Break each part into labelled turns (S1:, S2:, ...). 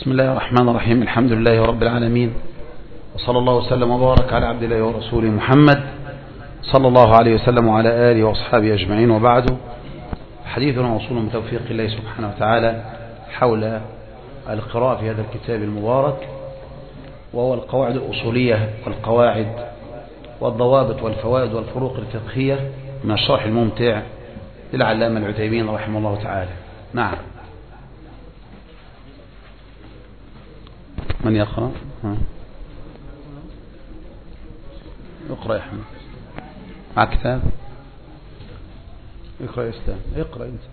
S1: بسم الله الرحمن الرحيم. الحمد لله رب العالمين، وصلى الله وسلم وبارك على عبد الله ورسوله محمد صلى الله عليه وسلم وعلى آله وأصحابه أجمعين، وبعد. حديثنا موصول من توفيق الله سبحانه وتعالى حول القراءة في هذا الكتاب المبارك، وهو القواعد الأصولية والقواعد والضوابط والفوائد والفروق الفقهية من الشرح الممتع للعلامة العثيمين رحمه الله تعالى. نعم، من يقرأ؟ اقرأ يا حمد، مع كتاب. اقرأ يا اسلام، اقرأ انت.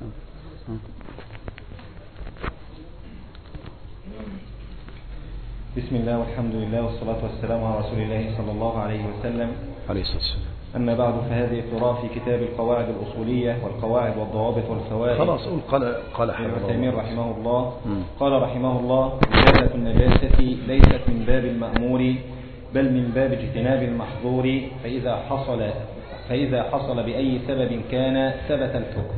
S2: بسم الله والحمد لله والصلاة والسلام على رسول الله صلى الله عليه وسلم
S1: عليه الصلاة والسلام.
S2: أما بعد، فهذه قراءة في كتاب القواعد الأصولية والقواعد والضوابط والفوائد.
S1: خلاص قال
S2: ابن عثيمين رحمه الله. قال رحمه الله: إزالة النجاسة ليست من باب المأمور بل من باب اجتناب المحظور، فإذا حصل بأي سبب كان ثبت الحكم.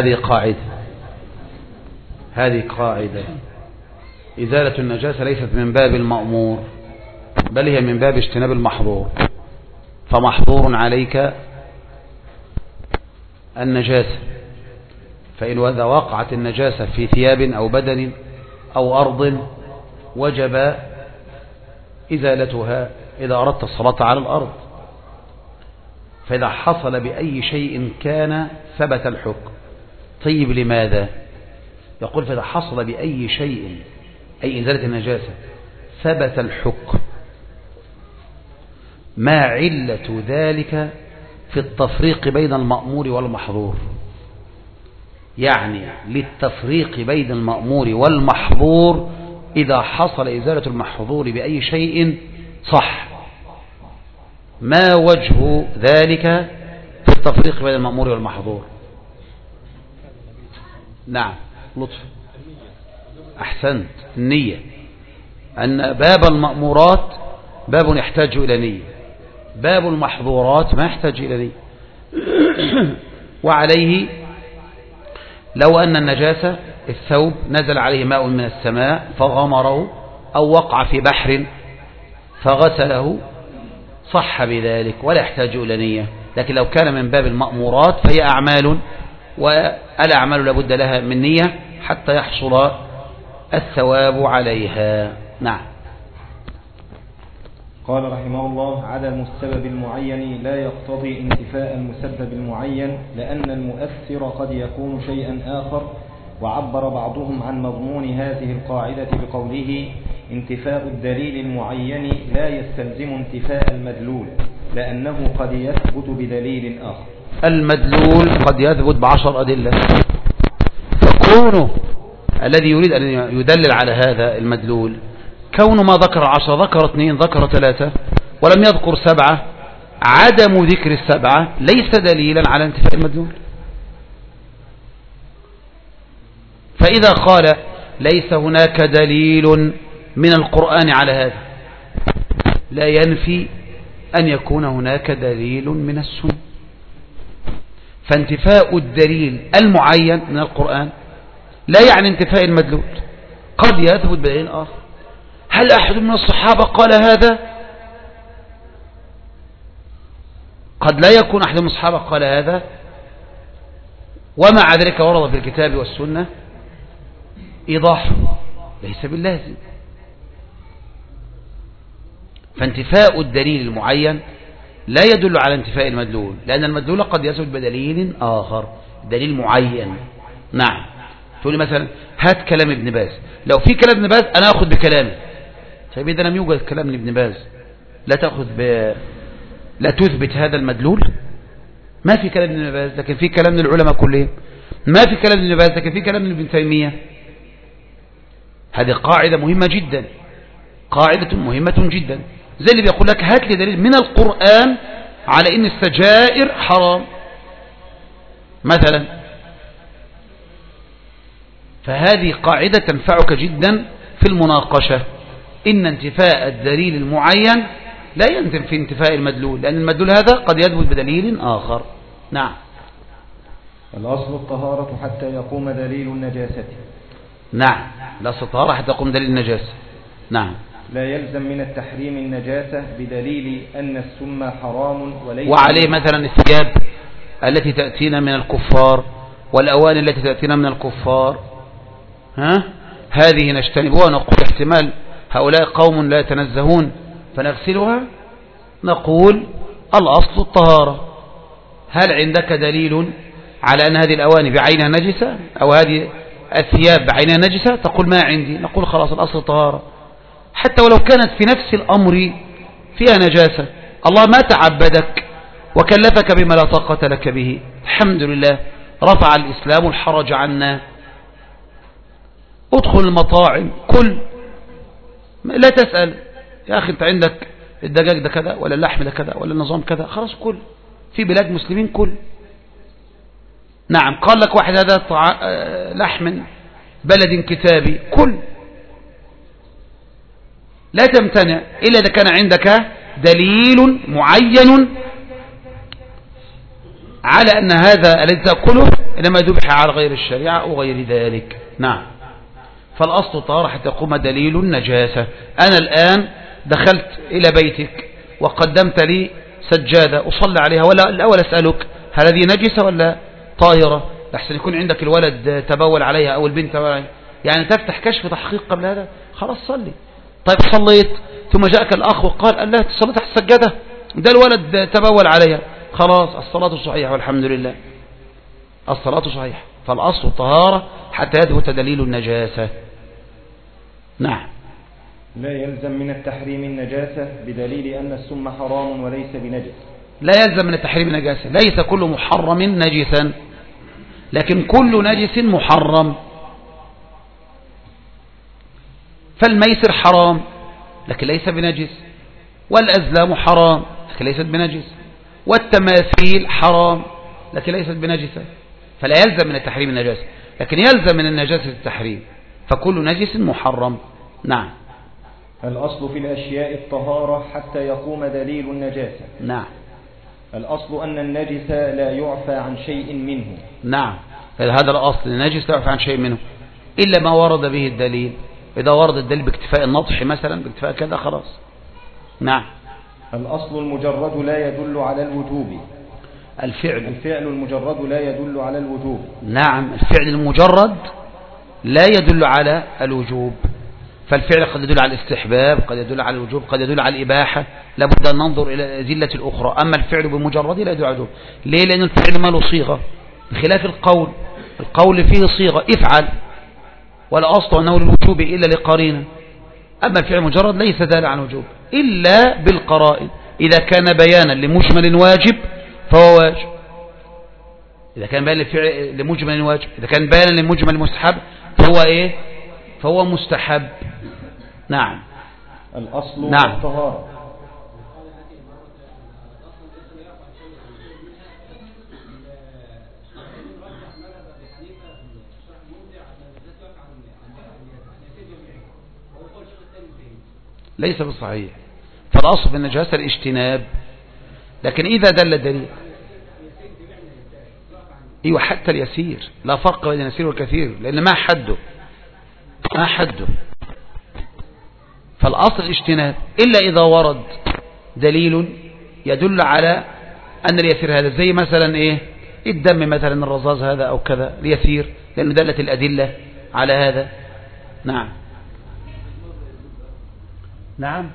S1: هذه قاعدة. إزالة النجاسة ليست من باب المأمور بل هي من باب اجتناب المحظور. فمحظور عليك النجاسة، فإن إذا وقعت النجاسة في ثياب أو بدن أو أرض وجب إزالتها إذا أردت الصلاة على الأرض. فإذا حصل بأي شيء كان ثبت الحكم. طيب لماذا؟ يقول: فإذا حصل بأي شيء، أي إزالة النجاسة، ثبت الحكم. ما علة ذلك في التفريق بين المأمور والمحظور؟ يعني للتفريق بين المأمور والمحظور إذا حصل إزالة المحظور بأي شيء صح. ما وجه ذلك في التفريق بين المأمور والمحظور؟ نعم، لطف، أحسنت. النية. أن باب المأمورات باب يحتاج إلى نية، باب المحظورات ما يحتاج إلى نية. وعليه لو أن النجاسة الثوب نزل عليه ماء من السماء فغمره، أو وقع في بحر فغسله، صح بذلك ولا يحتاج إلى نية. لكن لو كان من باب المأمورات فهي أعمال، والأعمال لابد لها من نية حتى يحصل الثواب عليها. نعم.
S2: قال رحمه الله: عدم السبب المعين لا يقتضي انتفاء المسبب المعين، لأن المؤثر قد يكون شيئا آخر. وعبر بعضهم عن مضمون هذه القاعدة بقوله: انتفاء الدليل المعين لا يستلزم انتفاء المدلول، لأنه قد يثبت بدليل آخر.
S1: المدلول قد يثبت ب10 أدلة، فكونه الذي يريد أن يدلل على هذا المدلول، كونه ما ذكر 10 ذكر 2 ذكر 3 ولم يذكر 7، عدم ذكر 7 ليس دليلا على انتفاء المدلول. فإذا قال ليس هناك دليل من القرآن على هذا، لا ينفي أن يكون هناك دليل من السنة. فانتفاء الدليل المعين من القرآن لا يعني انتفاء المدلول، قد يثبت بدليل آخر. هل أحد من الصحابة قال هذا؟ قد لا يكون أحد من الصحابة قال هذا، ومع ذلك ورد في الكتاب والسنة إيضاح، ليس باللازم. فانتفاء الدليل المعين لا يدل على انتفاء المدلول، لأن المدلول قد يثبت بدليل آخر، دليل معين. نعم. تقول لي مثلا هات كلام ابن باز، لو في كلام ابن باز أنا أخذ بكلامه. طيب إذا لم يوجد كلام ابن باز لا تثبت هذا المدلول. ما في كلام ابن باز لكن في كلام العلماء كلهم، ما في كلام ابن باز لكن في كلام ابن تيمية. هذه قاعدة مهمة جدا، قاعدة مهمة جدا. زي اللي بيقول لك هات لي دليل من القرآن على إن السجائر حرام مثلا. فهذه قاعدة تنفعك جدا في المناقشة، إن انتفاء الدليل المعين لا ينتفي انتفاء المدلول، لأن المدلول هذا قد يثبت بدليل آخر. نعم.
S2: الأصل الطهارة حتى يقوم دليل النجاسة.
S1: نعم الأصل الطهارة حتى يقوم دليل النجاسة. نعم.
S2: لا يلزم من التحريم النجاسة بدليل أن السم حرام وليس.
S1: وعليه مثلا الثياب التي تأتينا من الكفار والأواني التي تأتينا من الكفار هذه نجتنبها ونقول احتمال هؤلاء قوم لا يتنزهون فنغسلها، نقول الأصل الطهارة. هل عندك دليل على أن هذه الأواني بعينها نجسة أو هذه الثياب بعينها نجسة؟ تقول ما عندي، نقول خلاص الأصل الطهارة حتى ولو كانت في نفس الأمر فيها نجاسة. الله ما تعبدك وكلفك بما لا طاقة لك به، الحمد لله رفع الإسلام الحرج عنا. ادخل المطاعم كل، لا تسأل يا أخي أنت عندك الدجاج ده كذا ولا اللحم ده كذا ولا النظام كذا، خلاص كل، في بلاد مسلمين كل. نعم قال لك واحد هذا لحم بلد كتابي كل، لا تمتنع إلا إذا كان عندك دليل معين على أن هذا الذي تأكله إنما ذبح على غير الشريعة أو غير ذلك. نعم. فالأصل الطهارة حتى يقوم دليل النجاسة. أنا الآن دخلت إلى بيتك وقدمت لي سجادة أصلي عليها، ولا الأول أسألك هل هذه نجسة ولا طاهرة؟ لحسن يكون عندك الولد تبول عليها أو البنت تبول عليها، يعني تفتح كشف تحقيق قبل هذا، خلاص صلي. طيب صليت ثم جاءك الأخ وقال الله صليت على السجادة ده الولد تبول عليها، خلاص الصلاة صحيحة والحمد لله، الصلاة صحيحة. فالأصل الطهارة حتى يثبت دليل النجاسة. نعم.
S2: لا يلزم من التحريم النجاسة بدليل أن السم حرام وليس بنجس.
S1: لا يلزم من التحريم النجاسة، ليس كل محرم نجسا، لكن كل نجس محرم. فالميسر حرام لكن ليس بنجس، والأزلام حرام لكن ليست بنجس، والتماثيل حرام لكن ليست بنجسة. فلا يلزم من التحريم النجاسة، لكن يلزم من النجاسة التحريم، فكل نجس محرم. نعم.
S2: الأصل في الأشياء الطهارة حتى يقوم دليل النجاسة.
S1: نعم.
S2: الأصل أن النجس لا يعفى عن شيء منه.
S1: نعم. هذا الأصل، النجس لا يعفى عن شيء منه إلا ما ورد به الدليل. إذا ورد الدليل باكتفاء النطح مثلا، باكتفاء كذا، خلاص. نعم.
S2: الأصل المجرد لا يدل على الوجوب. الفعل المجرد لا يدل على الوجوب.
S1: نعم. الفعل المجرد لا يدل على الوجوب، فالفعل قد يدل على الاستحباب، قد يدل على الوجوب، قد يدل على الإباحة، لابد أن ننظر إلى الأدلة الأخرى. أما الفعل بمجرد لا يدل على الوجوب. ليه؟ لأن الفعل ما له صيغة، بخلاف القول فيه صيغة افعل، ولا أصل أنه للوجوب إلا لقرينة. أما الفعل مجرد ليس دال عن وجوب إلا بالقرائن. إذا كان بيانا لمجمل واجب فهو واجب، إذا كان بيانا لمجمل واجب، إذا كان بيانا لمجمل مستحب فهو إيه؟ فهو مستحب. نعم.
S2: الأصل
S1: نعم.
S2: الطهارة.
S1: ليس بالصحيح، فالأصل في النجاسة الاجتناب، لكن إذا دل الدليل أيوة حتى اليسير، لا فرق بين اليسير والكثير، لأن ما حده، فالأصل الاجتناب إلا إذا ورد دليل يدل على أن اليسير هذا، زي مثلا إيه؟ الدم مثلا، الرذاذ هذا أو كذا اليسير، لأن دلت الأدلة على هذا. نعم. نعم.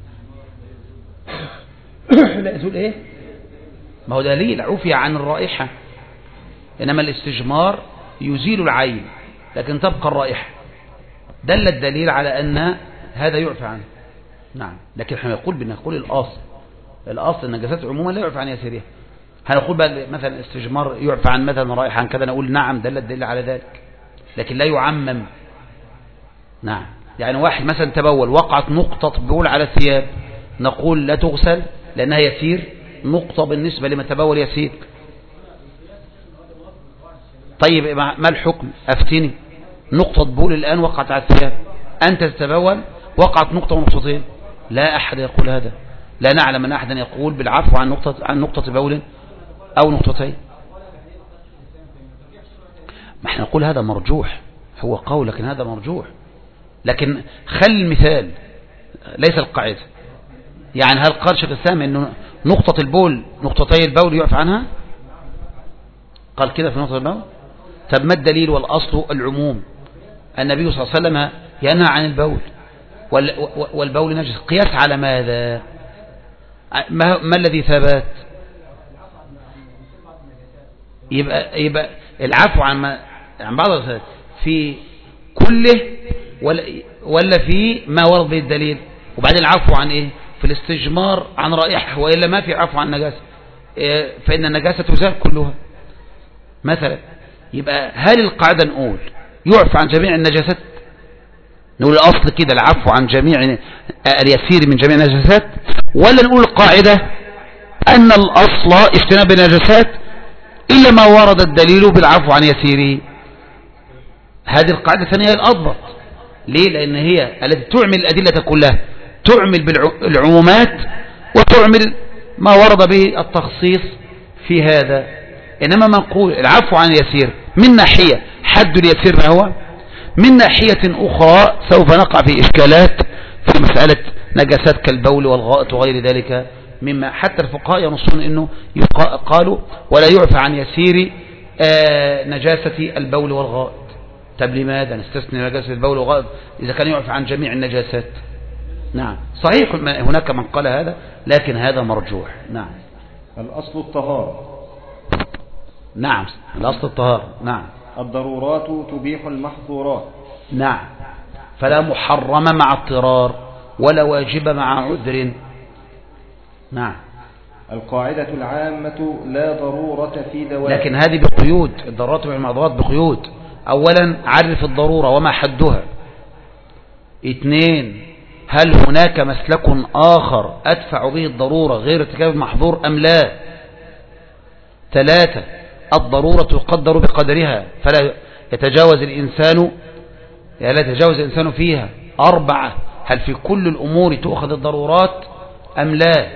S1: لا يزول إيه؟ ما هو دليل عفي عن الرائحة، إنما الاستجمار يزيل العين لكن تبقى الرائحة، دل الدليل على أن هذا يعفى عنه. نعم. لكن احنا بنقول الأصل النجاسات عموما لا يعفى عن يسيرها. هنقول بقى مثلا الاستجمار يعفى عن مثلا رائحة عن كذا، نقول نعم دل الدليل على ذلك، لكن لا يعمم. نعم. يعني واحد مثلا تبول، وقعت نقطة بول على الثياب، نقول لا تغسل لأنها يسير، نقطة بالنسبة لما تبول يسير. طيب ما الحكم؟ أفتني. نقطة بول الآن وقعت على الثياب، أنت تتبول وقعت نقطة ونقطتين، لا أحد يقول هذا، لا نعلم أن أحدا يقول بالعفو عن نقطة بول أو نقطتين. ما احنا نقول هذا مرجوح، هو قول لكن هذا مرجوح. لكن خل المثال ليس القاعدة. يعني هل قال شيخ الإسلام أنه نقطة البول نقطتي البول يعفى عنها؟ قال كده في نقطة البول؟ طب ما الدليل والأصل العموم؟ النبي صلى الله عليه وسلم ينهى عن البول والبول نجس. قياس على ماذا؟ ما الذي ثبت؟ يبقى العفو عن بعض في كله ولا في ما ورد به الدليل. وبعدين العفو عن ايه؟ في الاستجمار عن رائحة، وإلا ما في عفو عن نجاسة، فإن النجاسة تزال كلها مثلا. يبقى هل القاعدة نقول يعفى عن جميع النجاسات؟ نقول الأصل كده العفو عن جميع اليسير من جميع النجاسات، ولا نقول القاعدة أن الأصل اجتناب النجاسات إلا ما ورد الدليل بالعفو عن يسيره؟ هذه القاعدة الثانية هي الأضبط. ليه؟ لأن هي التي تعمل الأدلة كلها، تعمل بالعمومات وتعمل ما ورد به التخصيص في هذا. إنما ما نقول العفو عن اليسير من ناحية حد اليسير ما هو، من ناحية أخرى سوف نقع في إشكالات في مسألة نجاسات كالبول والغائط وغير ذلك، مما حتى الفقهاء ينصون أنه قالوا ولا يعفى عن يسير نجاسة البول والغائط. طب لماذا نستثني نجاسة البول والغائط إذا كان يعفى عن جميع النجاسات؟ نعم صحيح هناك من قال هذا، لكن هذا مرجوح. نعم
S2: الأصل الطهارة.
S1: نعم الأصل الطهارة. نعم
S2: الضرورات تبيح المحظورات.
S1: نعم فلا محرم مع اضطرار ولا واجب مع عذر. نعم
S2: القاعدة العامة لا ضرورة في دواء.
S1: لكن هذه بقيود، الضرورات والمحظورات بقيود. أولا عرف الضرورة وما حدها. 2 هل هناك مسلك آخر أدفع به الضرورة غير ارتكاب المحظور أم لا؟ 3 الضرورة تقدر بقدرها فلا يتجاوز الإنسان فيها. 4 هل في كل الأمور تؤخذ الضرورات أم لا؟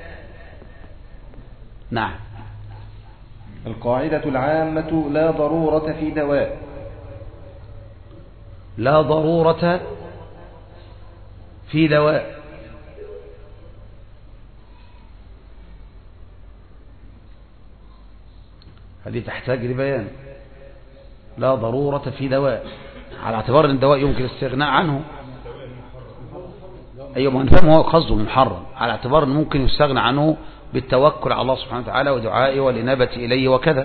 S1: نعم
S2: القاعدة العامة لا ضرورة في دواء.
S1: لا ضرورة في دواء. هذه تحتاج لبيان. لا ضرورة في دواء على اعتبار ان الدواء يمكن الاستغناء عنه. ايوه ما نفهم هو قصده محرم على اعتبار انه ممكن يستغنى عنه بالتوكل على الله سبحانه وتعالى ودعائه والإنابة إليه وكذا،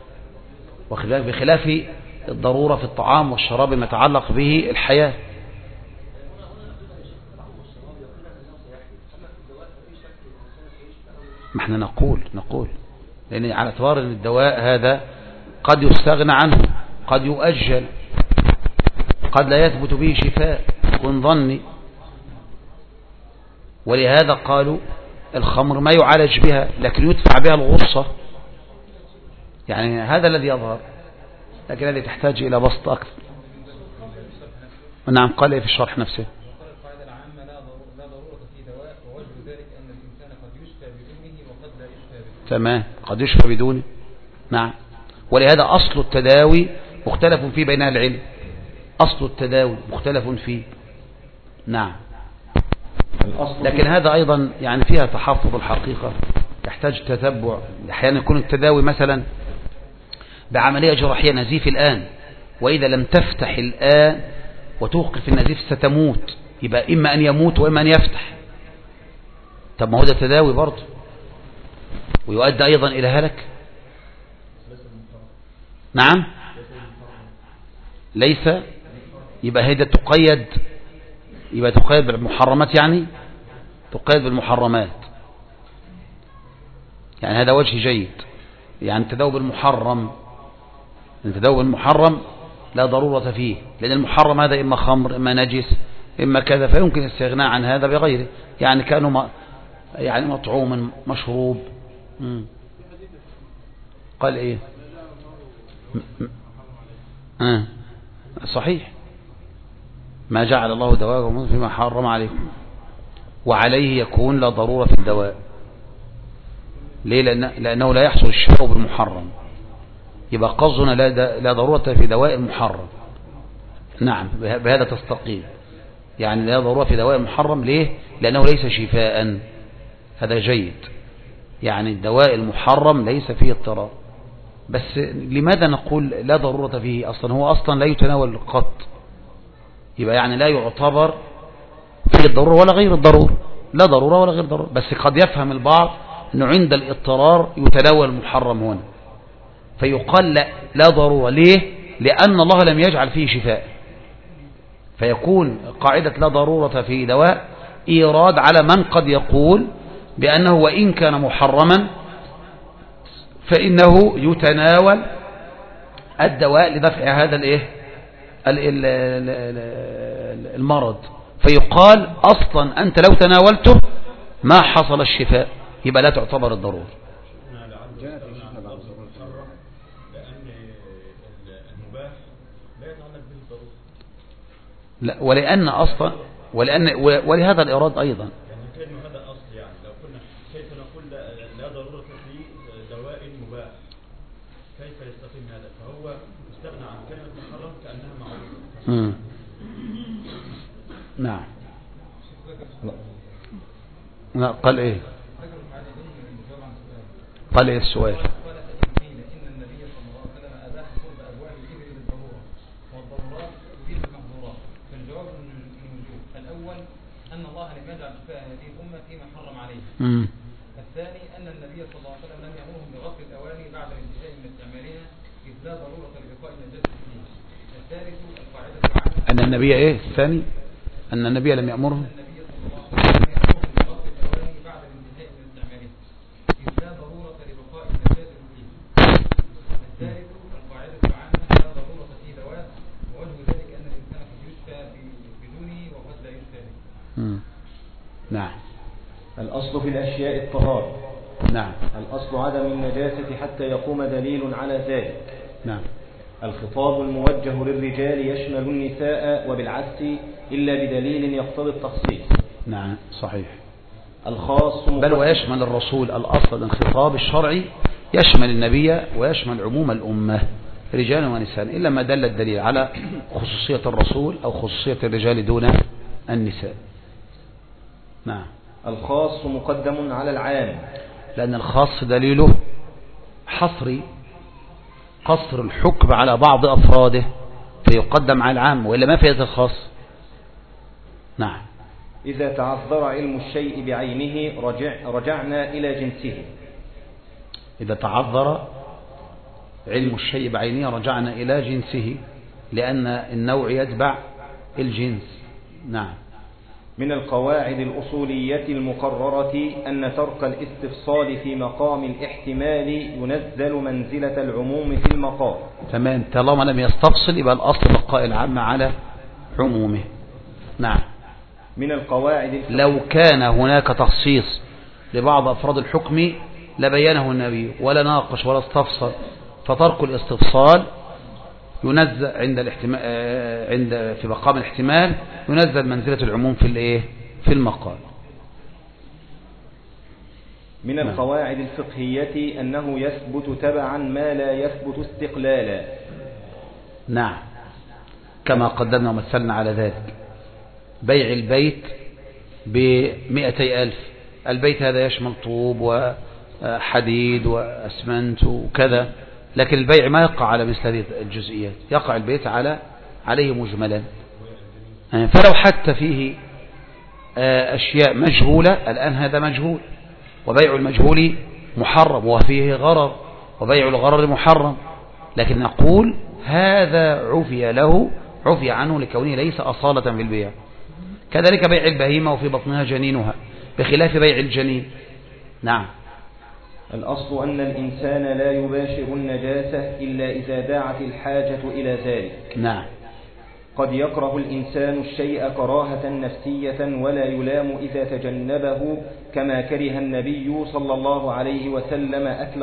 S1: بخلاف الضرورة في الطعام والشراب ما يتعلق به الحياة. ما احنا نقول لأن على اعتبار ان الدواء هذا قد يستغنى عنه، قد يؤجل، قد لا يثبت به شفاء، يكون ظني. ولهذا قالوا الخمر ما يعالج بها لكن يدفع بها الغصة. يعني هذا الذي يظهر، لكن هذه تحتاج إلى بسط أكثر. نعم قال إيه في الشرح نفسه؟
S3: القاعدة العامة لا ضرورة في دواء، ووجه ذلك أن الإنسان قد يشفى بدونه وقد لا يشفى به.
S1: تمام قد يشفى بدونه. نعم ولهذا أصل التداوي مختلف فيه بين أهل العلم. أصل التداوي مختلف فيه. نعم لكن هذا أيضا يعني فيها تحفظ الحقيقة، يحتاج تتبع. أحيانا يكون التداوي مثلا بعملية جراحية، نزيف الآن، وإذا لم تفتح الآن وتوقف النزيف ستموت، يبقى إما أن يموت وإما أن يفتح. طب ما هو ده تداوي برضه ويؤدي أيضا إلى هلك. نعم ليس، يبقى هيدا تقيد بالمحرمات، يعني تقيد بالمحرمات. يعني هذا وجه جيد. يعني التداوي بالمحرم، التداوي بالمحرم لا ضرورة فيه، لأن المحرم هذا إما خمر إما نجس إما كذا، فيمكن الاستغناء عن هذا بغيره. يعني كانوا يعني مطعوم مشروب. قال إيه؟ صحيح، ما جعل الله دواءكم فيما حرم عليكم، وعليه يكون لا ضرورة في الدواء. ليه؟ لأنه لا يحصل الشفاء بالمحرم. يبقى قصدنا لا ضرورة في دواء المحرم. نعم بهذا تستقيم. يعني لا ضرورة في دواء محرم. ليه؟ لأنه ليس شفاء. هذا جيد. يعني الدواء المحرم ليس فيه اضطرار. بس لماذا نقول لا ضرورة فيه؟ أصلا هو أصلا لا يتناول قط، يبقى يعني لا يعتبر فيه الضرورة ولا غير الضرورة. لا ضرورة ولا غير ضرورة. بس قد يفهم البعض أنه عند الاضطرار يتناول المحرم هنا، فيقال لا ضرورة. ليه؟ لأن الله لم يجعل فيه شفاء. فيكون قاعدة لا ضرورة في دواء إيراد على من قد يقول بأنه وإن كان محرما فإنه يتناول الدواء لدفع هذا المرض. فيقال أصلا أنت لو تناولته ما حصل الشفاء، يبقى لا تعتبر الضرورة. لا، ولأن أصلا ولهذا الإراد أيضا.
S4: يعني كأنه هذا أصل. يعني لو كنا كيف نقول لا ضرورة في دواء مباح، كيف يستقيم هذا؟ فهو استغنى عن كلمة محرم كأنها معروفة.
S1: نعم. لا قال إيه؟ قال إيه السؤال؟
S3: الثاني أن النبي صلى الله عليه وسلم لم يأمرهم بغسل الأواني بعد الانتهاء من استعمالها إذ لا ضرورة لبقاء النجاسة فيه. الثالث القاعدة العامة
S1: أن النبي إيه؟ الثاني أن النبي لم يأمرهم
S3: النبي صلى الله عليه وسلم يأمرهم بغسل الأواني بعد الانتهاء من استعمالها إذ لا ضرورة لبقاء النجاسة فيه. الثالث القاعدة العامة لا ضرورة في دواء، ووجه ذلك أن الإنسان قد يشفى بدونه وقد لا يشفى به.
S1: نعم.
S2: الأصل في الأشياء الطهارة.
S1: نعم.
S2: الأصل عدم النجاسة حتى يقوم دليل على ذلك.
S1: نعم.
S2: الخطاب الموجه للرجال يشمل النساء وبالعكس إلا بدليل يقتضي التخصيص.
S1: نعم صحيح.
S2: الخاص
S1: بل ويشمل الرسول. الأصل الخطاب الشرعي يشمل النبي ويشمل عموم الأمة رجال ونساء، إلا ما دل الدليل على خصوصية الرسول أو خصوصية الرجال دون النساء. نعم.
S2: الخاص مقدم على العام،
S1: لأن الخاص دليله حصري، قصر الحكم على بعض أفراده فيقدم على العام، وإلا ما فائدة الخاص. نعم.
S2: إذا تعذر علم الشيء بعينه رجعنا إلى جنسه.
S1: إذا تعذر علم الشيء بعينه رجعنا إلى جنسه، لأن النوع يتبع الجنس. نعم.
S2: من القواعد الأصولية المقررة أن ترك الاستفصال في مقام الاحتمال ينزل منزلة العموم في المقام.
S1: تمام. طالما لم يستفصل يبقى الأصل بقاء العام على عمومه. نعم.
S2: من القواعد
S1: لو كان هناك تخصيص لبعض أفراد الحكم لبينه النبي ولا ناقش ولا استفصل، فترك الاستفصال ينزل عند في مقام الاحتمال ينزل منزلة العموم في المقال.
S2: من القواعد الفقهية أنه يثبت تبعا ما لا يثبت استقلالا.
S1: نعم. كما قدمنا ومثلنا على ذلك. بيع البيت ب200,000، البيت هذا يشمل طوب وحديد وأسمنت وكذا، لكن البيع ما يقع على مثل هذه الجزئيات، يقع البيت عليه مجملا. فلو حتى فيه أشياء مجهولة، الآن هذا مجهول، وبيع المجهول محرم وفيه غرر، وبيع الغرر محرم، لكن نقول هذا عفي عنه لكونه ليس أصالة في البيع. كذلك بيع البهيمة وفي بطنها جنينها بخلاف بيع الجنين. نعم.
S2: الأصل أن الإنسان لا يباشر النجاسة إلا إذا دعت الحاجة إلى ذلك.
S1: نعم.
S2: قد يكره الإنسان الشيء كراهة نفسية ولا يلام إذا تجنبه، كما كره النبي صلى الله عليه وسلم أكل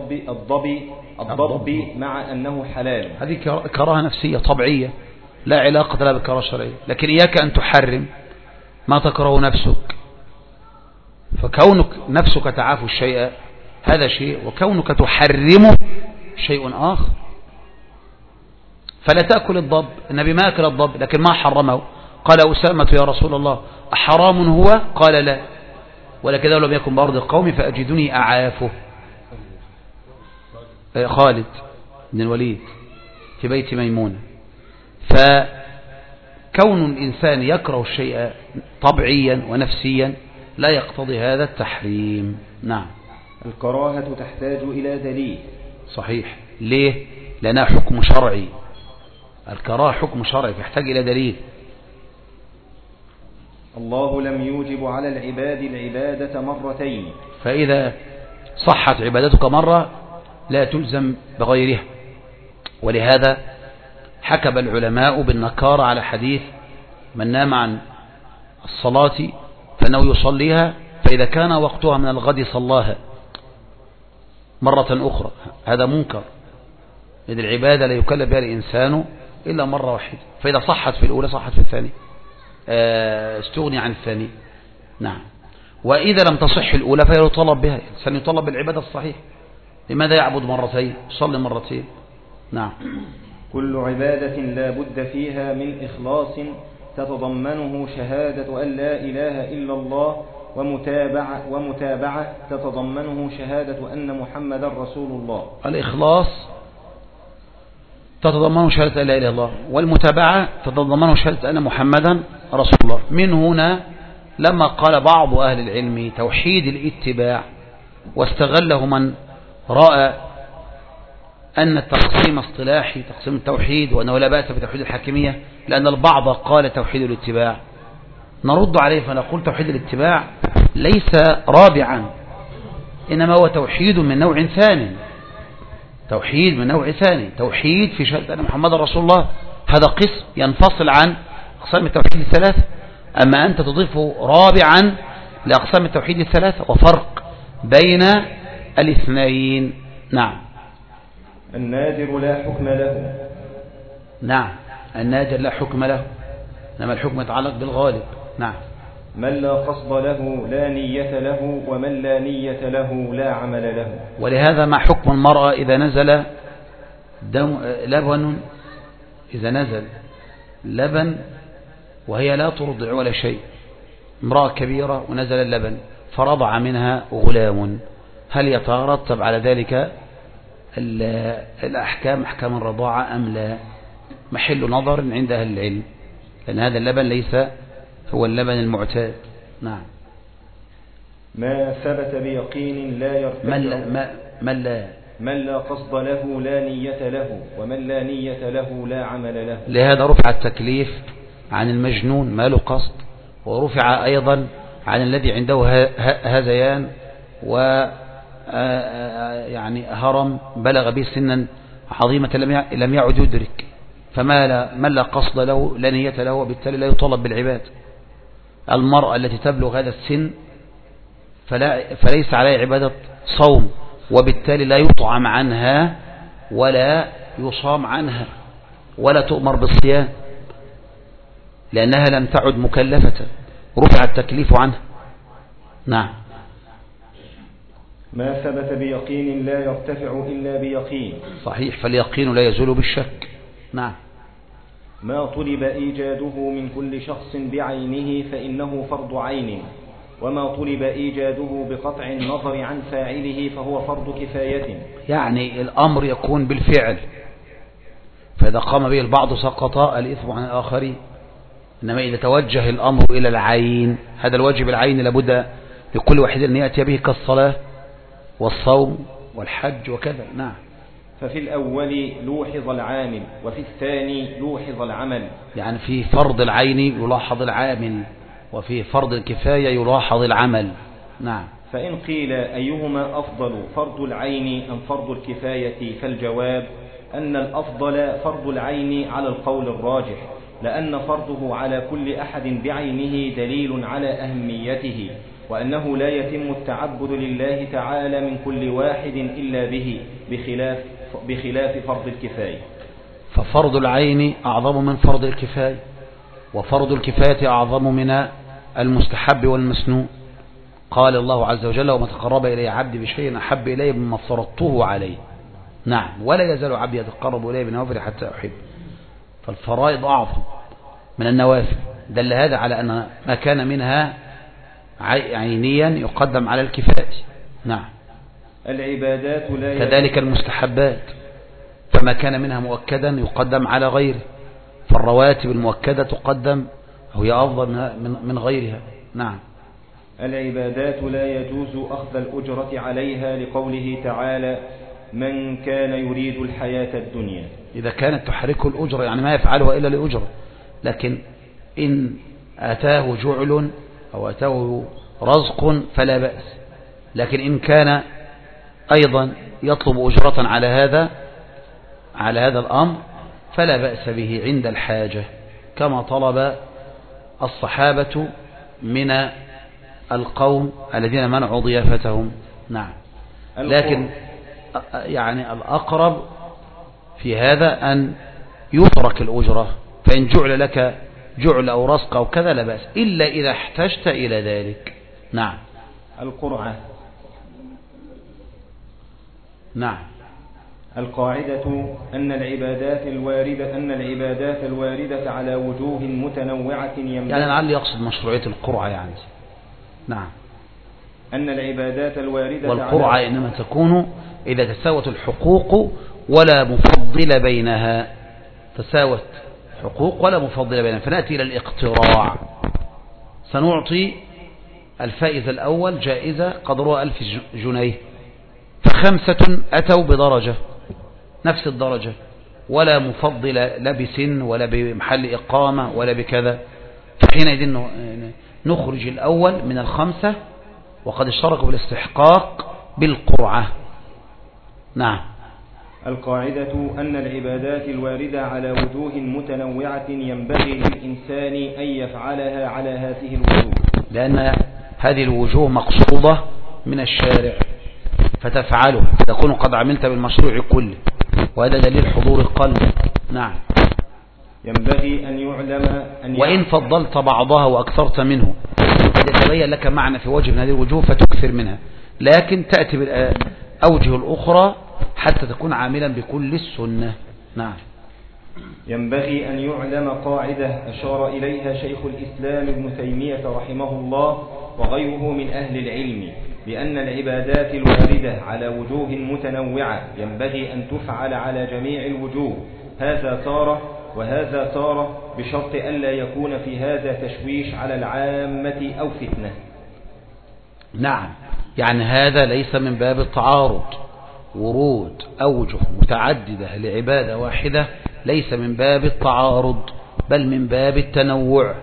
S2: الضب مع أنه حلال.
S1: هذه كراهة نفسية طبيعية لا علاقة لها بالكراهة الشرعية، لكن إياك أن تحرم ما تكره نفسك، فكونك نفسك تعافو الشيء هذا شيء، وكونك تحرمه شيء آخر. فلا تأكل الضب. النبي ما أكل الضب لكن ما حرمه. قال أسامة يا رسول الله أحرام هو؟ قال لا، ولكن لم يكن بأرض القوم فأجدني أعافه. خالد بن الوليد في بيت ميمونة. فكون الإنسان يكره الشيء طبعيا ونفسيا لا يقتضي هذا التحريم. نعم.
S2: الكراهة تحتاج إلى دليل.
S1: صحيح. ليه؟ لأنها حكم شرعي. الكراهة حكم شرعي فيحتاج إلى دليل.
S2: الله لم يوجب على العباد العبادة مرتين،
S1: فإذا صحت عبادتك مرة لا تلزم بغيرها. ولهذا حكم العلماء بالنكارة على حديث من نام عن الصلاة فإنه يصليها، فإذا كان وقتها من الغد صلاها مرة أخرى. هذا منكر، إذ العبادة لا يكلف بها الإنسان إلا مرة واحدة، فإذا صحت في الأولى صحت في الثانية، استغني عن الثانية. نعم. وإذا لم تصح الأولى فهي يطلب بها، الإنسان يطلب بالعبادة الصحيح. لماذا يعبد مرتين؟ يصلي مرتين. نعم.
S2: كل عبادة لا بد فيها من إخلاص تتضمنه شهادة أن لا إله إلا الله، ومتابعة تتضمنه شهادة أن محمدا رسول الله.
S1: الإخلاص تتضمنه شهادة أن لا إله إلا الله، والمتابعة تتضمنه شهادة أن محمدا رسول الله. من هنا لما قال بعض أهل العلم توحيد الاتباع واستغله من رأى أن التقسيم اصطلاحي تقسيم التوحيد وأنه لا بأس بتوحيد الحاكمية، لأن البعض قال توحيد الاتباع، نرد عليه فنقول توحيد الاتباع ليس رابعا، إنما هو توحيد من نوع ثاني. توحيد من نوع ثاني، توحيد في شهادة أن محمد رسول الله، هذا قسم ينفصل عن أقسام التوحيد الثلاثة. أما أنت تضيفه رابعا لأقسام التوحيد الثلاثة، وفرق بين الاثنين. نعم.
S2: النادر لا حكم له.
S1: نعم. النادر لا حكم له، إنما الحكم يتعلق بالغالب. نعم.
S2: من لا قصد له لا نية له، ومن لا نية له لا عمل له.
S1: ولهذا ما حكم المرأة إذا نزل لبن، إذا نزل لبن وهي لا ترضع ولا شيء، امرأة كبيرة ونزل اللبن فرضع منها غلام، هل يترتب على ذلك الأحكام أحكام الرضاعة أم لا؟ محل نظر عند أهل العلم، لأن هذا اللبن ليس هو اللبن المعتاد. نعم.
S2: ما ثبت بيقين لا يرتفع. من لا قصد له لا نية له، ومن لا نية له لا عمل له.
S1: لهذا رفع التكليف عن المجنون ما له قصد، ورفع أيضا عن الذي عنده هذيان و يعني هرم بلغ به سنا عظيمة لم يعد يدرك، من لا قصد له لا نية له، وبالتالي لا يطالب بالعباد. المرأة التي تبلغ هذا السن فليس عليها عبادة صوم، وبالتالي لا يطعم عنها ولا يصام عنها ولا تؤمر بالصيام، لأنها لم تعد مكلفة، رفع التكليف عنها. نعم.
S2: ما ثبت بيقين لا يرتفع إلا بيقين.
S1: صحيح، فاليقين لا يزول بالشك. نعم.
S2: ما طلب إيجاده من كل شخص بعينه فإنه فرض عين، وما طلب إيجاده بقطع النظر عن فاعله فهو فرض كفاية.
S1: يعني الأمر يكون بالفعل، فإذا قام به البعض سقط الإثم عن الآخر، إنما إذا توجه الأمر إلى العين، هذا الواجب العين لابد لكل واحد أن يأتي به كالصلاة والصوم والحج وكذا. نعم.
S2: ففي الأول لوحظ العامل، وفي الثاني لوحظ العمل.
S1: يعني في فرض العين يلاحظ العامل، وفي فرض الكفاية يلاحظ العمل. نعم.
S2: فإن قيل أيهما أفضل فرض العين أم فرض الكفاية، فالجواب أن الأفضل فرض العين على القول الراجح، لأن فرضه على كل أحد بعينه دليل على أهميته، وأنه لا يتم التعبد لله تعالى من كل واحد إلا به، بخلاف فرض الكفاية.
S1: ففرض العين أعظم من فرض الكفاية، وفرض الكفاية أعظم من المستحب والمسنون. قال الله عز وجل: وما تقرب إلي عبدي بشيء أحب إلي مما افترضته عليه. نعم. ولا يزال عبدي يتقرب إلي بالنوافل حتى أحب. فالفرائض أعظم من النوافل. دل هذا على أن ما كان منها عينيا يقدم على الكفاية. نعم.
S2: العبادات لا
S1: كذلك المستحبات، فما كان منها مؤكدا يقدم على غيره، فالرواتب المؤكدة تقدم هي أفضل من غيرها. نعم.
S2: العبادات لا يجوز أخذ الأجرة عليها لقوله تعالى من كان يريد الحياة الدنيا.
S1: إذا كانت تحركه الأجرة يعني ما يفعلها إلا لأجرة، لكن إن أتاه جعل أو أتاه رزق فلا بأس. لكن إن كان أيضا يطلب أجرة على هذا الأمر فلا بأس به عند الحاجة، كما طلب الصحابة من القوم الذين منعوا ضيافتهم. نعم. لكن يعني الأقرب في هذا أن يترك الأجرة، فإن جعل لك جعل أو رزق أو كذا لا بأس، إلا إذا احتجت إلى ذلك. نعم.
S2: القرعة.
S1: نعم.
S2: القاعدة أن العبادات الواردة على وجوه متنوعة
S1: يعني لعل يقصد مشروعية القرعة يعني. نعم.
S2: أن العبادات الواردة
S1: والقرعة إنما تكون إذا تساوت الحقوق ولا مفضل بينها، تساوت حقوق ولا مفضل بينها، فنأتي إلى الاقتراع. سنعطي الفائز الأول جائزة قدرها 1000 جنيه، فخمسة أتوا بدرجة نفس الدرجة ولا مفضل لا بسن ولا بمحل إقامة ولا بكذا، فحينئذ نخرج الأول من الخمسة وقد اشتركوا بالاستحقاق بالقرعة. نعم.
S2: القاعدة أن العبادات الواردة على وجوه متنوعة ينبغي للإنسان أن يفعلها على هذه الوجوه،
S1: لأن هذه الوجوه مقصودة من الشارع فتفعله تكون قد عملت بالمشروع كله، وهذا دليل حضور القلب. نعم.
S2: ينبغي أن يعلم
S1: وإن فضلت بعضها وأكثرت منه يتبين لك معنى في وجه من هذه الوجوه فتكثر منها، لكن تأتي بالأوجه الأخرى حتى تكون عاملا بكل السنة. نعم.
S2: ينبغي أن يعلم قاعدة أشار إليها شيخ الإسلام ابن تيمية رحمه الله وغيره من أهل العلم، بأن العبادات الواردة على وجوه متنوعة ينبغي أن تفعل على جميع الوجوه، هذا تارة وهذا تارة، بشرط ألا يكون في هذا تشويش على العامة أو فتنة.
S1: نعم. يعني هذا ليس من باب التعارض، ورود أوجه متعددة لعبادة واحدة ليس من باب التعارض بل من باب التنوع.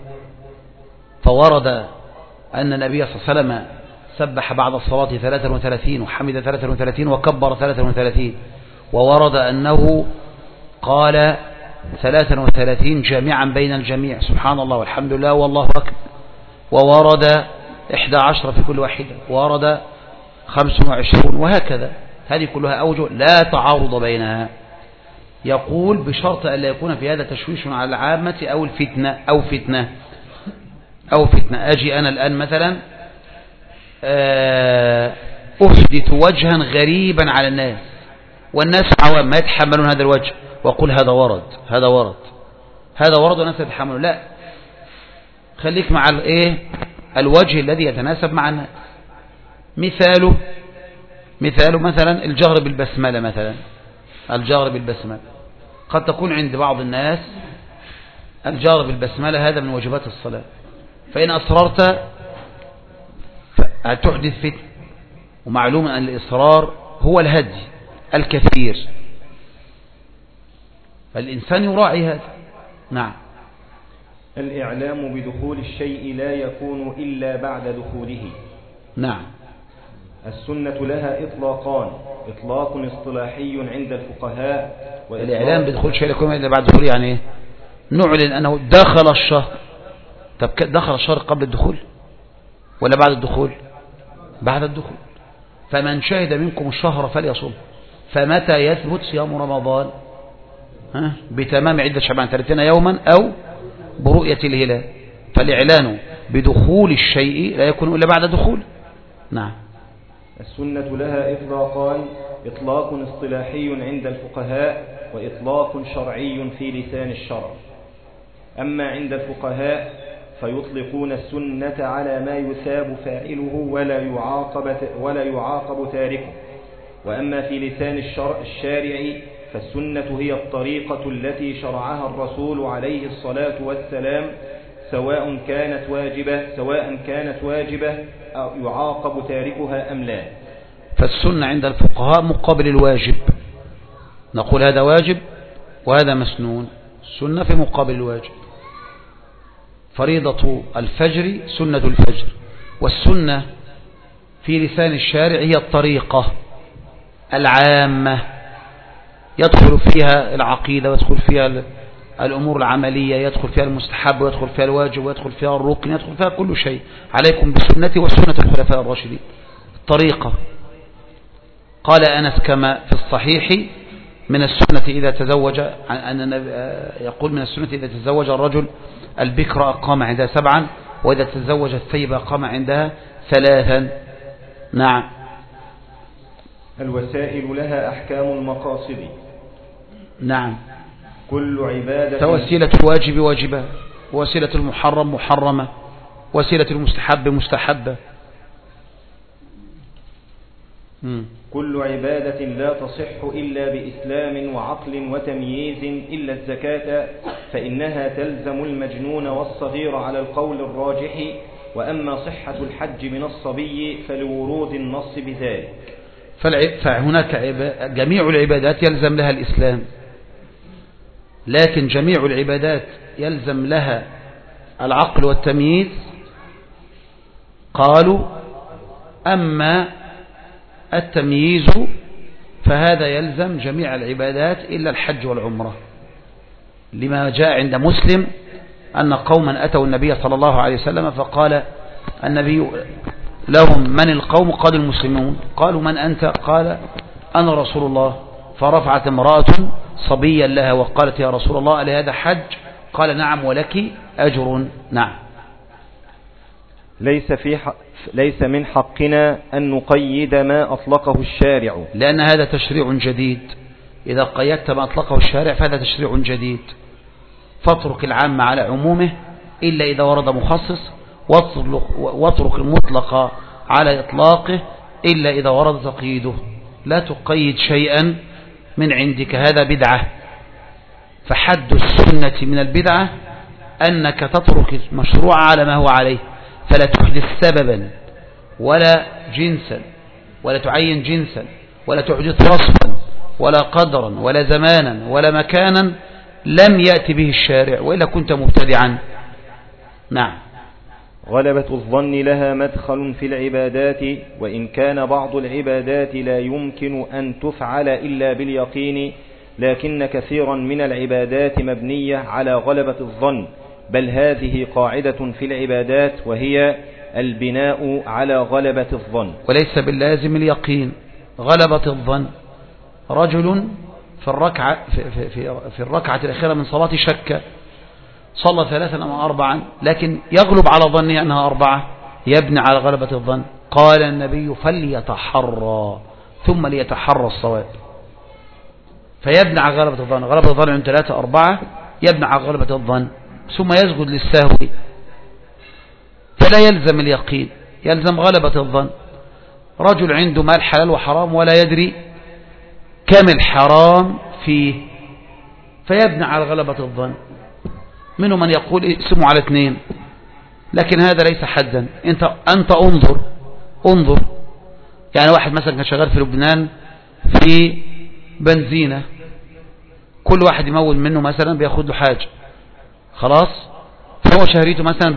S1: فورد أن النبي صلى الله عليه وسلم سبح بعد الصلاة 33 وحمد 33 وكبر 33، وورد أنه قال 33 جامعا بين الجميع سبحان الله والحمد لله والله أكبر، وورد 11 في كل واحدة، وورد 25 وهكذا. هذه كلها أوجه لا تعارض بينها. يقول بشرط أن لا يكون في هذا تشويش على العامة أو الفتنة أو فتنة. أجي أنا الآن مثلا أحدث وجها غريبا على الناس والناس عوام ما يتحملون هذا الوجه، وأقول هذا ورد هذا ورد هذا ورد والناس يتحملون. لا، خليك مع الوجه الذي يتناسب مع الناس. مثاله مثلا الجهر بالبسملة، مثلا الجهر بالبسملة قد تكون عند بعض الناس الجهر بالبسملة هذا من واجبات الصلاة، فإن أصررت هتحدث فتنة، ومعلوم أن الإصرار هو الهدي الكثير، فالإنسان يراعي هذا. نعم.
S2: الإعلام بدخول الشيء لا يكون إلا بعد دخوله.
S1: نعم.
S2: السنة لها إطلاقان، إطلاق اصطلاحي عند الفقهاء،
S1: الإعلام بدخول الشيء لا يكون إلا بعد دخوله يعني إيه؟ نعلن أنه دخل الشهر. طب دخل الشهر قبل الدخول ولا بعد الدخول؟ بعد الدخول. فمن شهد منكم الشهر فليصم. فمتى يثبت صيام رمضان؟ بتمام عدة شعبان 30 يوما أو برؤية الهلال. فالإعلان بدخول الشيء لا يكون إلا بعد دخول. نعم.
S2: السنة لها إطلاقان: إطلاق اصطلاحي عند الفقهاء وإطلاق شرعي في لسان الشرع. أما عند الفقهاء فيطلقون السنة على ما يثاب فاعله ولا يعاقب تاركه. وأما في لسان الشارع فالسنة هي الطريقة التي شرعها الرسول عليه الصلاة والسلام، سواء كانت واجبة أو يعاقب تاركها أم لا.
S1: فالسنة عند الفقهاء مقابل الواجب، نقول هذا واجب وهذا مسنون. السنة في مقابل الواجب. فريضة الفجر سنة الفجر، والسنة في لسان الشارع هي الطريقة العامة يدخل فيها العقيدة ويدخل فيها الأمور العملية، يدخل فيها المستحب ويدخل فيها الواجب ويدخل فيها الركن، يدخل فيها كل شيء. عليكم بسنتي وسنة الخلفاء الراشدين. الطريقة. قال أنس كما في الصحيح من السنة إذا تزوج، يقول من السنة إذا تزوج الرجل البكر أقام عندها 7، وإذا تزوج الثيب أقام عندها 3. نعم.
S2: الوسائل لها أحكام المقاصد.
S1: نعم.
S2: كل عبادة،
S1: فوسيلة الواجب واجبة، وسيلة المحرم محرمة، وسيلة المستحب مستحبة.
S2: كل عبادة لا تصح إلا بإسلام وعقل وتمييز إلا الزكاة، فإنها تلزم المجنون والصغير على القول الراجح. وأما صحة الحج من الصبي فلورود النص بذلك.
S1: فهناك جميع العبادات يلزم لها الإسلام، لكن جميع العبادات يلزم لها العقل والتمييز. قالوا أما التمييز فهذا يلزم جميع العبادات إلا الحج والعمرة، لما جاء عند مسلم أن قوما أتوا النبي صلى الله عليه وسلم فقال النبي لهم: من القوم؟ قالوا: المسلمون. قالوا: من أنت؟ قال: أنا رسول الله. فرفعت امرأة صبيا لها وقالت: يا رسول الله لهذا حج؟ قال: نعم ولك أجر. نعم.
S2: ليس من حقنا أن نقيد ما أطلقه الشارع،
S1: لأن هذا تشريع جديد. إذا قيدت ما أطلقه الشارع فهذا تشريع جديد. فاترك العام على عمومه إلا إذا ورد مخصص، واترك المطلق على إطلاقه إلا إذا ورد تقييده. لا تقيد شيئا من عندك، هذا بدعة. فحد السنة من البدعة أنك تترك المشروع على ما هو عليه، فلا تحدث سببا ولا جنسا، ولا تعين جنسا، ولا تحدث وصفا ولا قدرا ولا زمانا ولا مكانا لم يأتي به الشارع، وإلا كنت مبتدعا. نعم.
S2: غلبة الظن لها مدخل في العبادات، وإن كان بعض العبادات لا يمكن أن تفعل إلا باليقين، لكن كثيرا من العبادات مبنية على غلبة الظن، بل هذه قاعدة في العبادات وهي البناء على غلبة الظن.
S1: وليس باللازم اليقين. غلبة الظن، رجل في الركعة الأخيرة من صلاة شك، صلى 3 أو 4، لكن يغلب على ظنه أنها 4، يبني على غلبة الظن. قال النبي: فليتحرى ثم ليتحرى الصواب. فيبني على غلبة الظن. غلبة الظن عند 3 4 يبني على غلبة الظن، ثم يسجد للسهو. فلا يلزم اليقين، يلزم غلبة الظن. رجل عنده مال حلال وحرام ولا يدري كم الحرام فيه، فيبني على غلبة الظن. منهم من يقول اسمه على 2، لكن هذا ليس حدا. أنت انظر. يعني واحد مثلا كان شغال في لبنان في بنزينة، كل واحد يمول منه مثلا بياخد له حاجة، خلاص، فهو شهريته مثلا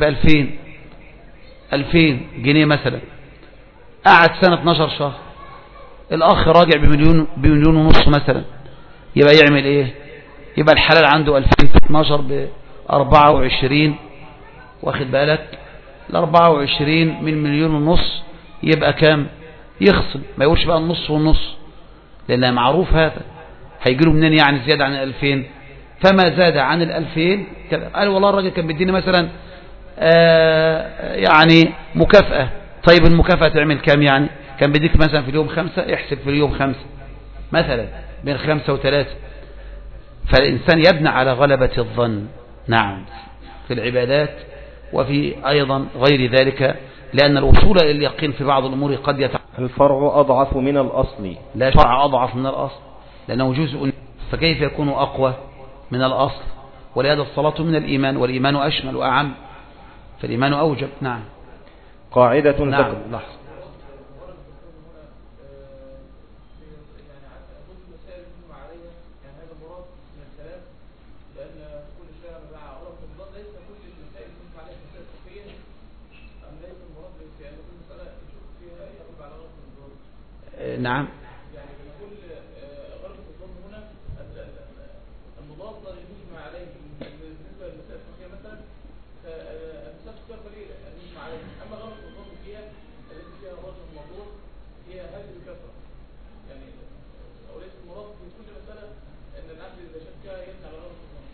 S1: ب2000 جنيه مثلا، قعد سنة 12 شهر، الأخ راجع بمليون ونص مثلا، يبقى يعمل ايه؟ يبقى الحلال عنده 2000 في 12 ب24، واخد بالك؟ ال24 من مليون ونص يبقى كام؟ يخصم، ما يقولش بقى النص والنص، لأنه معروف هذا هيجيله منين يعني زيادة عن 2000. فما زاد عن 2000 قال والله الراجل كان بيديني مثلا يعني مكافأة. طيب المكافأة تعمل كام يعني؟ كان بيديك مثلا في اليوم 5، احسب في اليوم 5 مثلا بين 5 و3. فالإنسان يبنى على غلبة الظن، نعم، في العبادات وفي أيضا غير ذلك، لأن الوصول إلى اليقين في بعض الأمور قد
S2: الفرع أضعف من الأصل.
S1: لا، فرع أضعف من الأصل لأنه جزء، فكيف يكون أقوى من الأصل؟ ولهذا الصلاة من الإيمان، والإيمان أشمل وأعم، فالإيمان أوجب. نعم.
S2: قاعدة
S1: نعم. لحظة. نعم.
S3: يعني بنقول غلبة الظن هنا المضادة للمجمع عليه بالنسبة للمسائل الفقهية مثلا، المسائل الفقهية قليلة المجمع عليه، أما غلبة الظن فيها التي فيها الرجل الموضوع هي هذه الكثرة، يعني وليس المراد في كل مسألة أن العبد إذا شكها يبنى على غلبة الظن.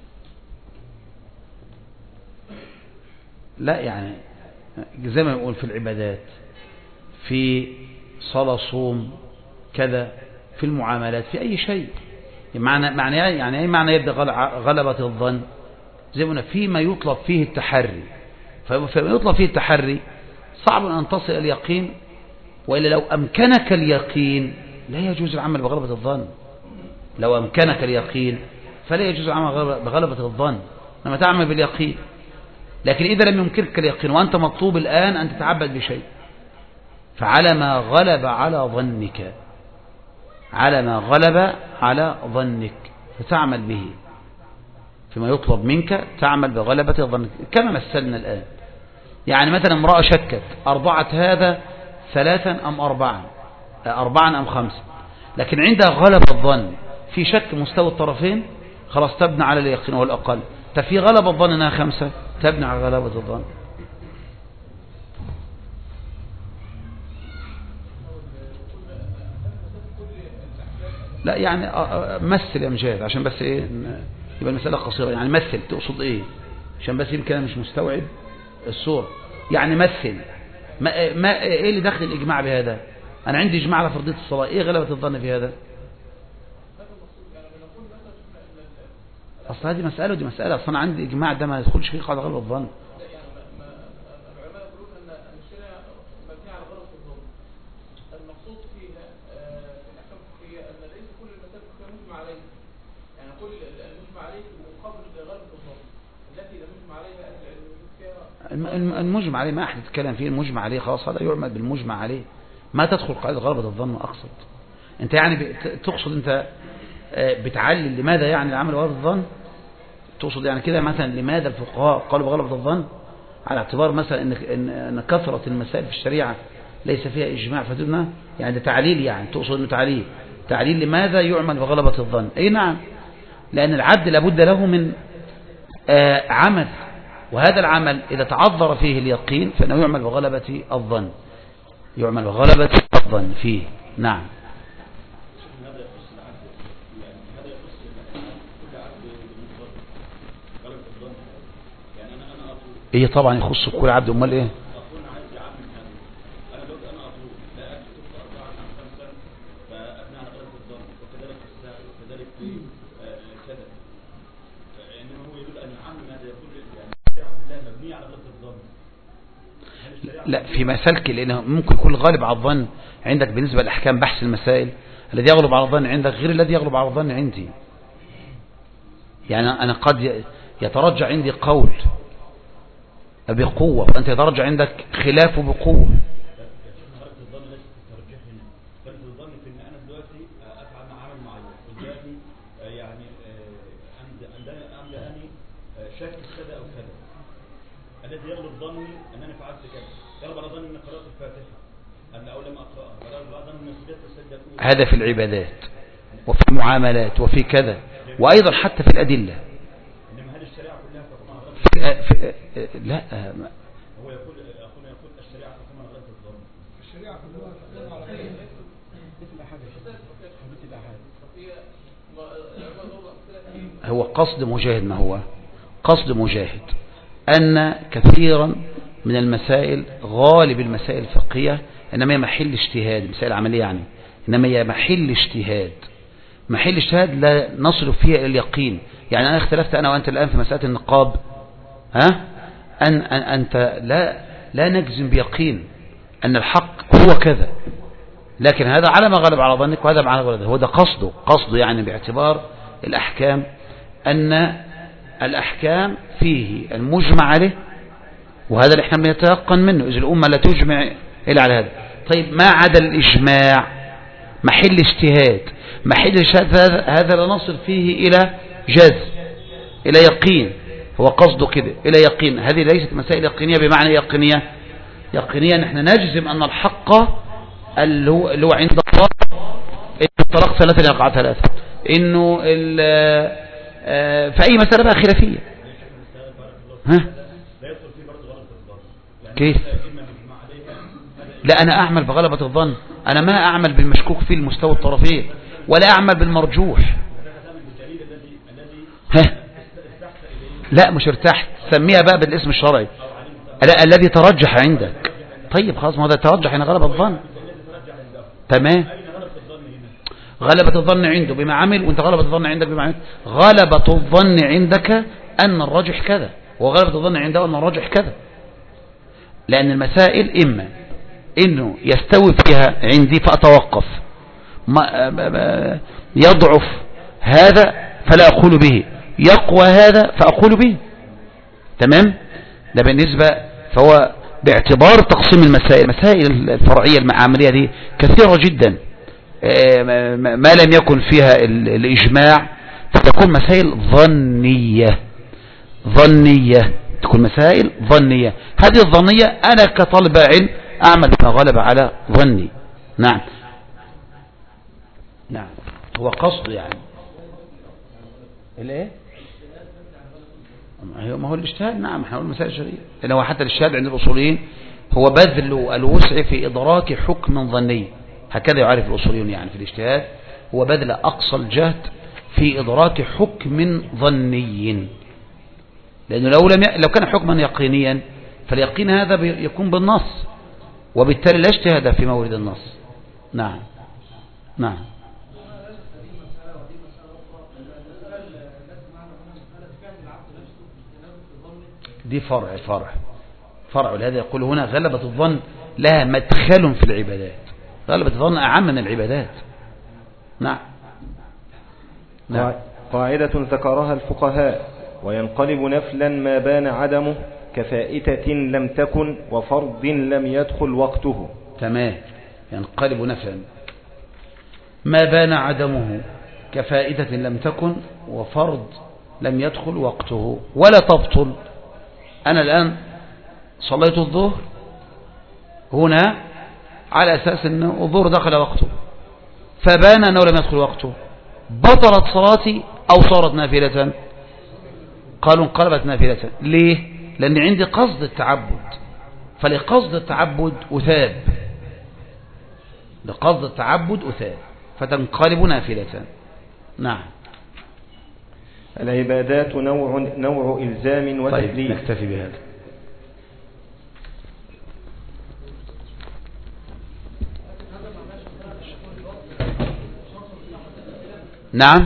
S1: لا، يعني زي ما نقول في العبادات، في صلاة، صوم، كذا، في المعاملات، في أي شيء، يعني أي معنى يبدأ غلبة الظن، زي ما فيما يطلب فيه التحري. فيما يطلب فيه التحري صعب أن تصل اليقين، وإلا لو أمكنك اليقين لا يجوز العمل بغلبة الظن. لو أمكنك اليقين فلا يجوز العمل بغلبة الظن، لما تعمل باليقين. لكن إذا لم يمكنك اليقين وأنت مطلوب الآن أن تتعبد بشيء، فعلى ما غلب على ظنك، على ما غلب على ظنك فتعمل به، فيما يطلب منك تعمل بغلبة الظن، كما مثلنا الآن. يعني مثلا امرأة شكت أرضعت هذا 3 أم 4 أم 5، لكن عندها غلب الظن في شك مستوى الطرفين، خلاص تبنى على اليقين هو الأقل. ففي غلب الظن أنها 5، تبنى على غلبة الظن. لا، يعني مثل يا مجاهد عشان بس ايه يبقى المسألة قصيرة. يعني مثل تقصد ايه؟ عشان بس يمكن انا مش مستوعب الصورة. يعني مثل ما ايه اللي دخل الاجماع بهذا؟ انا عندي اجماع على فرضية الصلاة، ايه غلبة الظن في هذا؟ اصل هذه مسألة ودي مسألة، اصلا عندي اجماع ده ما يدخلش فيه قاعدة غلبة الظن. المجمع عليه ما أحد يتكلم فيه، المجمع عليه خلاص هذا يعمل بالمجمع عليه، ما تدخل قاعدة غلبة الظن. أقصد أنت يعني تقصد أنت بتعلل لماذا يعني العمل بغلبة الظن؟ تقصد يعني كده مثلا لماذا الفقهاء قالوا بغلبة الظن؟ على اعتبار مثلا إن كثرة المسائل في الشريعة ليس فيها إجماع فتبنى، يعني ده تعليل، يعني تقصد أنه تعليل لماذا يعمل بغلبة الظن. أي نعم، لأن العبد لابد له من عمل، وهذا العمل إذا تعذر فيه اليقين فإنه يعمل بغلبة الظن، يعمل بغلبة الظن فيه. نعم. إيه طبعا يخص كل عبد، أمال إيه؟ لا، في مسالك، لأنه ممكن يكون غالب على الظن عندك بالنسبة لأحكام بحث المسائل، الذي يغلب على الظن عندك غير الذي يغلب على الظن عندي. يعني أنا قد يترجع عندي قول بقوة وأنت يترجع عندك خلافه بقوة.
S4: الذي يغلب ظني أنني فعلت كذا، يغلب على ظني أن قرأت الفاتحة أو لم أقرأها، يغلب على ظني أن سجدت السجدة الأولى.
S1: هذا في العبادات وفي المعاملات وفي كذا، وأيضا حتى في الأدلة.
S4: إنما هذه الشريعة كلها تقوم
S1: لا،
S4: هو يقول الشريعة تقوم على غلبة الظن.
S3: الشريعة كلها تقوم على مثل حاجة
S1: هو قصد مجاهد، ما هو قصد مجاهد أن كثيرا من المسائل، غالب المسائل الفقهية إنما هي محل اجتهاد، مسائل عملية يعني، إنما هي محل اجتهاد. محل اجتهاد لا نصل فيها إلى اليقين. يعني أنا اختلفت أنا وأنت الآن في مسألة النقاب، أنت لا نجزم بيقين أن الحق هو كذا، لكن هذا على ما غلب على ظنك وهذا على غلب. هو ده قصده يعني باعتبار الأحكام، أن الأحكام فيه المجمع عليه، وهذا اللي احنا بنتيقن منه، إذا الأمة لا تجمع إلا على هذا. طيب ما عدا الإجماع محل اجتهاد، محل اجتهاد هذا لا نصل فيه إلى جزم، إلى يقين. هو قصده كده إلى يقين. هذه ليست مسائل يقينية بمعنى يقينية نحن نجزم أن الحق اللي هو عند الله إنه الطلاق ثلاثة يقع ثلاثة، إنه في أي مسألة بقى خلافية. كيف؟ لا أنا أعمل بغلبة الظن، أنا ما أعمل بالمشكوك فيه المستوى الطرفين، ولا أعمل بالمرجوح. لا مش ارتحت، سميها بقى بالاسم الشرعي. لا الذي ترجح عندك. طيب خلاص، ما هذا ترجح هنا غلبة الظن. تمام، غلبة الظن عنده بما عمل، وانت غلبة الظن عندك بما عمل. غلبة الظن عندك أن الراجح كذا، وغلبة الظن عنده أن الراجح كذا. لأن المسائل إما إنه يستوي فيها عندي فأتوقف، يضعف هذا فلا أقول به، يقوى هذا فأقول به. تمام، ده بالنسبة. فهو باعتبار تقسيم المسائل الفرعية المعاملية دي كثيرة جدا، ما لم يكن فيها الإجماع فتكون مسائل ظنية، تكون مسائل ظنية. هذه الظنية أنا كطالب علم أعمل بما غلب على ظني. نعم هو قصد يعني الايه، ما هو الاجتهاد. نعم احنا نقول مسائل الشرعية، لأن هو حتى الاجتهاد عند الأصوليين هو بذل الوسع في إدراك حكم ظني، هكذا يعرف الأصوليون. يعني في الاجتهاد هو بذل أقصى الجهد في إدراك حكم ظني، لأنه لو كان حكما يقينيا فاليقين هذا يكون بالنص، وبالتالي لا اجتهاد في مورد النص. نعم دي فرع ولهذا يقول هنا غلبة الظن لها مدخل في العبادات. غلبة الظن أعم من العبادات. نعم
S2: قاعدة ذكرها الفقهاء: وينقلب نفلا ما بان عدمه كفائتة لم تكن وفرض لم يدخل وقته.
S1: تمام، ينقلب نفلا ما بان عدمه كفائتة لم تكن وفرض لم يدخل وقته ولا تبطل. أنا الآن صليت الظهر هنا على أساس أن الظهر دخل وقته، فبان أنه لم يدخل وقته، بطلت صلاتي أو صارت نافلة؟ قالوا انقلبت نافلة. ليه؟ لأن عندي قصد التعبد، فلقصد التعبد أثاب، لقصد التعبد أثاب فتنقلب نافلة. نعم.
S2: العبادات نوع إلزام وتكليف.
S1: طيب نكتفي بهذا. نعم.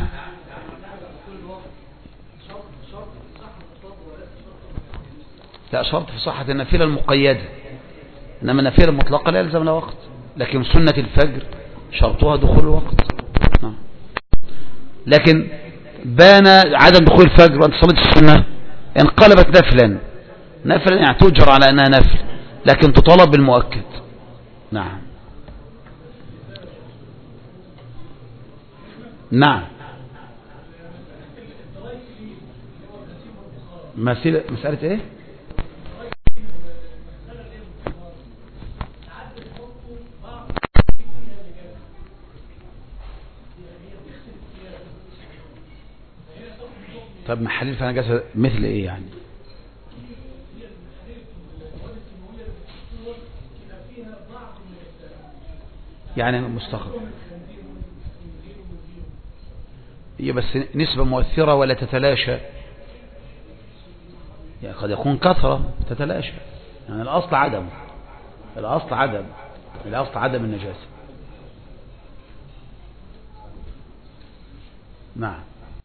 S1: لا شرط في صحة النافلة المقيدة، إنما النافلة المطلقة لا يلزم لها وقت، لكن سنة الفجر شرطها دخول الوقت. لكن بان عدم دخول الفجر وأنت صليت السنة انقلبت نفلا يعني تؤجر على أنها نفل، لكن تطالب بالمؤكد. نعم مسألة ايه؟ طب محلل فانا جالس مثل ايه يعني؟ يعني مستقر هي بس نسبة مؤثرة ولا تتلاشى؟ يعني قد يكون كثرة تتلاشى، يعني الأصل عدم الأصل عدم النجاسة. نعم.